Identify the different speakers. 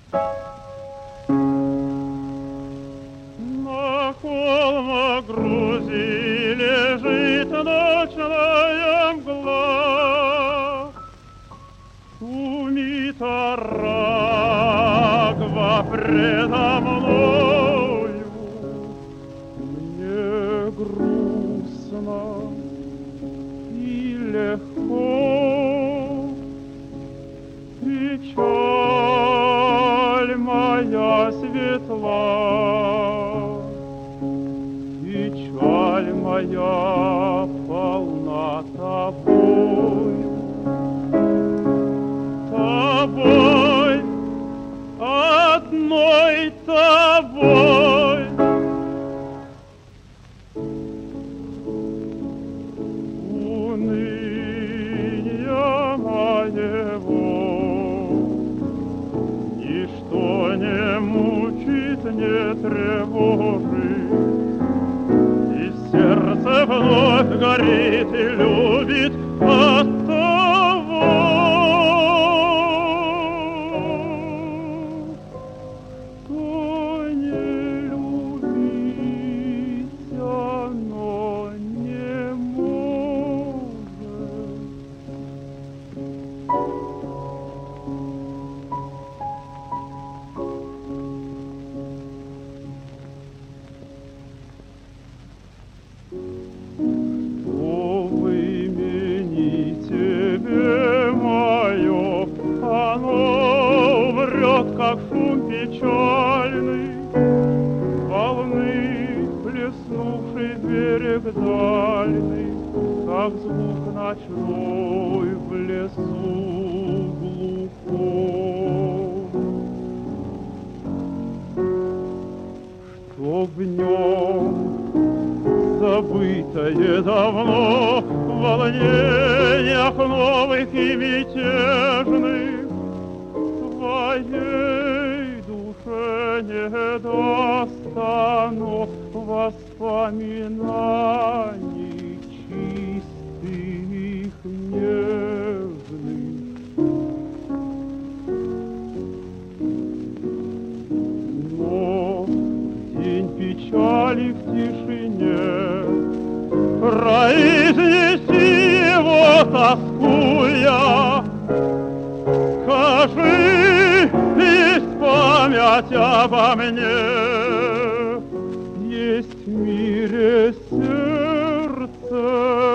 Speaker 1: На холмах Грузии лежит ночная мгла, шумит Арагва предо мною. Мне грустно и легко, печаль моя светла, печаль моя полна тобой, тобой, одной тобой. Уныния моего ничто не мучит, не тревожит, и сердце вновь горит и любит от того, что не любить оно не может. Что в имени тебе мое, оно врет, как шум печальный волны, плеснувший берег дальний, как звук ночной в лесу глухом. Что в нем забытое давно, в волнениях новых и мятежных, твоей душе не достану воспоминаний чистых, нежных. Но в день печали в тишине произнеси его, тоскуя. Скажи, есть память обо мне, есть в мире сердце